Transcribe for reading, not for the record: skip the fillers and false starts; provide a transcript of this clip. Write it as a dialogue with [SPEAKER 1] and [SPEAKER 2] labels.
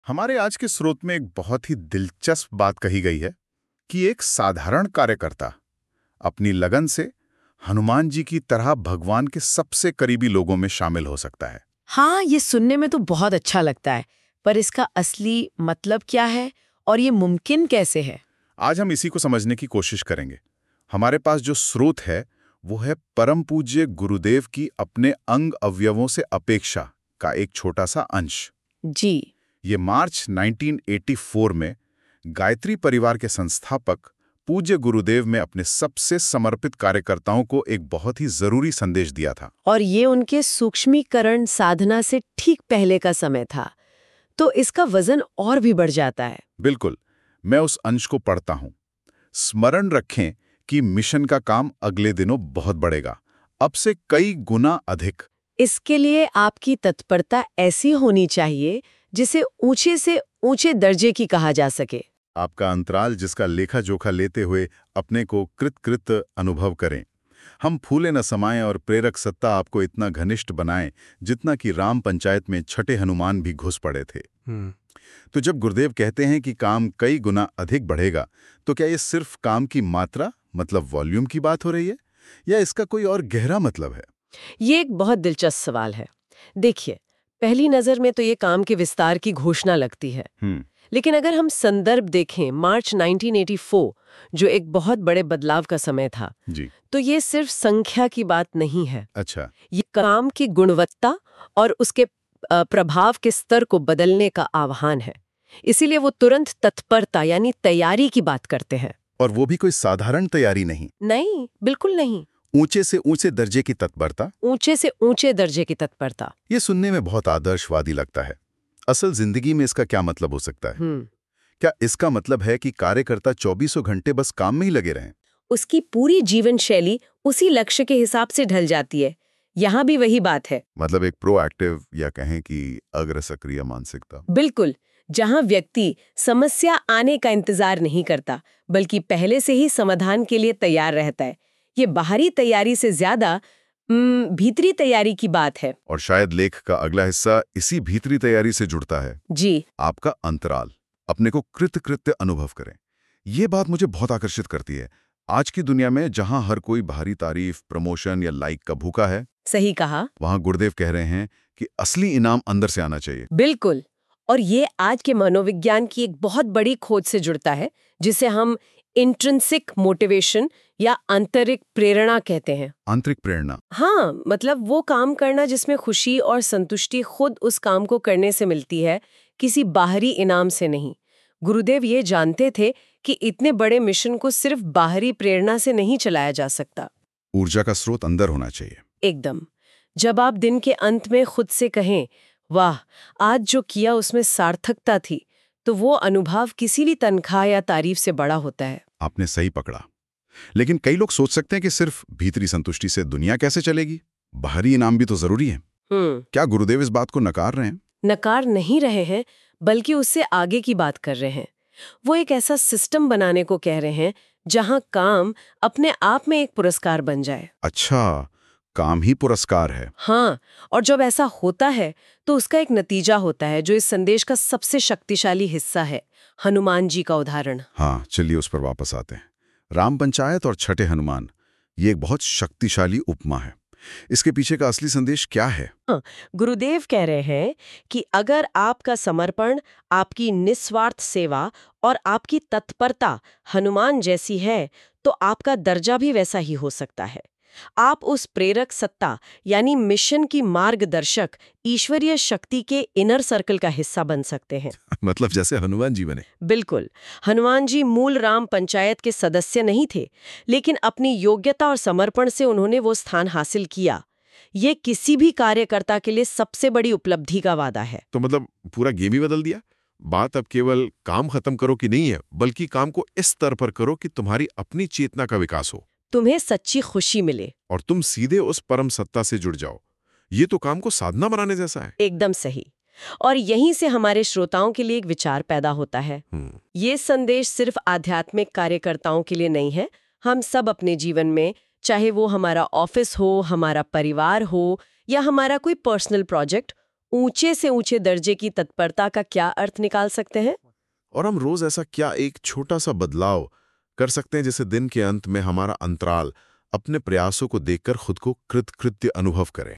[SPEAKER 1] हमारे आज के स्रोत में एक बहुत ही दिलचस्प बात कही गई है कि एक साधारण कार्यकर्ता अपनी लगन से हनुमान जी की तरह भगवान के सबसे करीबी लोगों में शामिल हो सकता है।
[SPEAKER 2] हाँ, ये सुनने में तो बहुत अच्छा लगता है, पर इसका असली मतलब क्या है और ये मुमकिन कैसे है?
[SPEAKER 1] आज हम इसी को समझने की कोशिश करेंगे। हमारे पास जो स्रोत है वो है परम पूज्य गुरुदेव की अपने अंग अवयवों से अपेक्षा का एक छोटा सा अंश।
[SPEAKER 2] जी।
[SPEAKER 1] ये मार्च 1984 में गायत्री परिवार के संस्थापक पूज्य गुरुदेव में अपने सबसे समर्पित कार्यकर्ताओं को एक बहुत ही जरूरी संदेश दिया था।
[SPEAKER 2] और ये उनके सूक्ष्मीकरण साधना से ठीक पहले का समय था, तो इसका वजन और भी बढ़ जाता है।
[SPEAKER 1] बिल्कुल, मैं उस अंश को पढ़ता हूं। स्मरण रखें कि मिशन का काम अगले दिनों बहुत बढ़ेगा, अब से कई गुना अधिक।
[SPEAKER 2] इसके लिए आपकी तत्परता ऐसी होनी चाहिए जिसे ऊंचे से ऊंचे दर्जे की कहा जा सके।
[SPEAKER 1] आपका अंतराल जिसका लेखा जोखा लेते हुए अपने को कृत अनुभव करें। हम फूले न समाएं और प्रेरक सत्ता आपको इतना घनिष्ठ बनाएं जितना कि राम पंचायत में छठे हनुमान भी घुस पड़े थे। तो जब गुरुदेव कहते हैं कि काम कई गुना अधिक बढ़ेगा, तो क्या ये सिर्फ काम की मात्रा मतलब वॉल्यूम की बात हो रही है या इसका कोई और गहरा मतलब है?
[SPEAKER 2] ये एक बहुत दिलचस्प सवाल है। देखिए, पहली नजर में तो ये काम के विस्तार की घोषणा लगती है, लेकिन अगर हम संदर्भ देखें मार्च 1984, जो एक बहुत बड़े बदलाव का समय था,
[SPEAKER 1] जी।
[SPEAKER 2] तो ये सिर्फ संख्या की बात नहीं है।
[SPEAKER 1] अच्छा।
[SPEAKER 2] ये काम की गुणवत्ता और उसके प्रभाव के स्तर को बदलने का आह्वान है। इसीलिए वो तुरंत तत्परता यानी तैयारी की बात करते हैं।
[SPEAKER 1] और वो भी कोई साधारण तैयारी नहीं।
[SPEAKER 2] नहीं, बिल्कुल नहीं।
[SPEAKER 1] ऊंचे से ऊंचे दर्जे की तत्परता।
[SPEAKER 2] ऊंचे से ऊंचे दर्जे की तत्परता।
[SPEAKER 1] ये सुनने में बहुत आदर्शवादी लगता है। असल जिंदगी में इसका क्या मतलब हो सकता है? क्या इसका मतलब है कि कार्यकर्ता 24 घंटे बस काम में ही लगे रहें?
[SPEAKER 2] उसकी पूरी जीवन शैली उसी लक्ष्य के हिसाब से ढल जाती है। यहाँ भी वही बात है।
[SPEAKER 1] मतलब एक प्रोएक्टिव या कहें कि अग्र सक्रिय मानसिकता।
[SPEAKER 2] बिल्कुल, जहाँ व्यक्ति समस्या आने का इंतजार नहीं करता, बल्कि पहले से ही समाधान के लिए तैयार रहता है। ये बाहरी तैयारी से ज्यादा भीतरी तैयारी की बात है।
[SPEAKER 1] और शायद लेख का अगला हिस्सा इसी भीतरी तैयारी से जुड़ता है।
[SPEAKER 2] जी।
[SPEAKER 1] आपका अंतराल, अपने को कृत्य अनुभव करें। ये बात मुझे बहुत आकर्षित करती है। आज की दुनिया में जहां हर कोई बाहरी तारीफ, प्रमोशन या लाइक का भूखा है,
[SPEAKER 2] सही कहा,
[SPEAKER 1] वहां गुरुदेव कह रहे हैं कि असली इनाम अंदर से आना चाहिए।
[SPEAKER 2] बिल्कुल। और ये आज के मनोविज्ञान की एक बहुत बड़ी खोज से जुड़ता है, जिसे हम इंट्रिंसिक मोटिवेशन या आंतरिक प्रेरणा कहते हैं।
[SPEAKER 1] आंतरिक प्रेरणा?
[SPEAKER 2] हाँ, मतलब वो काम करना जिसमें खुशी और संतुष्टि खुद उस काम को करने से मिलती है, किसी बाहरी इनाम से नहीं। गुरुदेव ये जानते थे कि इतने बड़े मिशन को सिर्फ बाहरी प्रेरणा से नहीं चलाया जा सकता।
[SPEAKER 1] ऊर्जा का स्रोत अंदर होना चाहिए।
[SPEAKER 2] एकदम। जब आप दिन के अंत में खुद से कहें, वाह, आज जो किया उसमें सार्थकता थी, तो वो अनुभव किसी भी तनख्वाह या तारीफ से बड़ा होता है।
[SPEAKER 1] आपने सही पकड़ा। लेकिन कई लोग सोच सकते हैं कि सिर्फ भीतरी संतुष्टि से दुनिया कैसे चलेगी? बाहरी इनाम भी तो जरूरी है। क्या गुरुदेव इस बात को नकार रहे हैं?
[SPEAKER 2] नकार नहीं रहे हैं, बल्कि उससे आगे की बात कर रहे हैं। वो एक ऐसा सिस्टम बनाने को कह रहे हैं जहां काम अपने आप में एक पुरस्कार बन जाए।
[SPEAKER 1] अच्छा, काम ही पुरस्कार है।
[SPEAKER 2] हाँ, और जब ऐसा होता है तो उसका एक नतीजा होता है जो इस संदेश का सबसे शक्तिशाली हिस्सा है, हनुमान जी का उदाहरण।
[SPEAKER 1] हाँ, चलिए उस पर वापस आते हैं। राम पंचायत और छठे हनुमान, ये एक बहुत शक्तिशाली उपमा है। इसके पीछे का असली संदेश क्या है?
[SPEAKER 2] हाँ, गुरुदेव कह रहे हैं कि अगर आपका समर्पण, आपकी निस्वार्थ सेवा और आपकी तत्परता हनुमान जैसी है, तो आपका दर्जा भी वैसा ही हो सकता है। आप उस प्रेरक सत्ता यानी मिशन की मार्गदर्शक ईश्वरीय शक्ति के इनर सर्कल का हिस्सा बन सकते हैं।
[SPEAKER 1] मतलब जैसे हनुमान जी बने।
[SPEAKER 2] बिल्कुल। हनुमान जी मूल राम पंचायत के सदस्य नहीं थे, लेकिन अपनी योग्यता और समर्पण से उन्होंने वो स्थान हासिल किया। ये किसी भी कार्यकर्ता के लिए सबसे बड़ी उपलब्धि का वादा है।
[SPEAKER 3] तो मतलब पूरा गेम ही बदल दिया। बात अब केवल काम खत्म करो कि नहीं है, बल्कि काम को इस स्तर पर करो कि तुम्हारी अपनी चेतना का विकास हो,
[SPEAKER 2] तुम्हें सच्ची खुशी मिले
[SPEAKER 3] और तुम सीधे उस परम सत्ता से जुड़ जाओ। ये तो काम को साधना बनाने जैसा है।
[SPEAKER 2] एकदम सही। और यहीं से हमारे श्रोताओं के लिए एक विचार पैदा होता है। ये संदेश सिर्फ आध्यात्मिक कार्यकर्ताओं के लिए नहीं है। हम सब अपने जीवन में, चाहे वो हमारा ऑफिस हो, हमारा परिवार हो या हमारा कोई पर्सनल प्रोजेक्ट, ऊंचे से ऊंचे दर्जे की तत्परता का क्या अर्थ निकाल सकते हैं?
[SPEAKER 3] और हम रोज ऐसा क्या एक छोटा सा बदलाव कर सकते हैं जिससे दिन के अंत में हमारा अंतराल अपने प्रयासों को देखकर खुद को कृतकृत्य अनुभव करें।